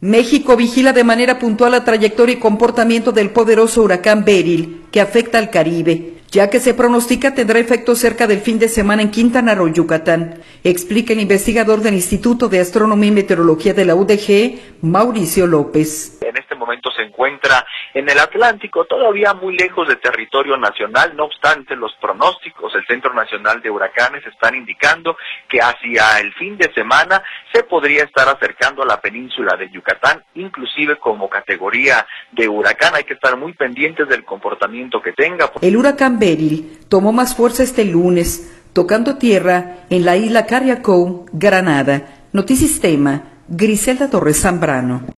México vigila de manera puntual la trayectoria y comportamiento del poderoso huracán Beryl, que afecta al Caribe, ya que se pronostica tendrá efecto cerca del fin de semana en Quintana Roo, Yucatán, explica el investigador del Instituto de Astronomía y Meteorología de la UDG, Mauricio López. En este momento se encuentra en el Atlántico, todavía muy lejos de territorio nacional. No obstante, los pronósticos del Centro Nacional de Huracanes están indicando que hacia el fin de semana se podría estar acercando a la península de Yucatán, inclusive como categoría de huracán. Hay que estar muy pendientes del comportamiento que tenga. El huracán Beryl tomó más fuerza este lunes, tocando tierra en la isla Carriacou, Granada. Notisistema, Griselda Torres Zambrano.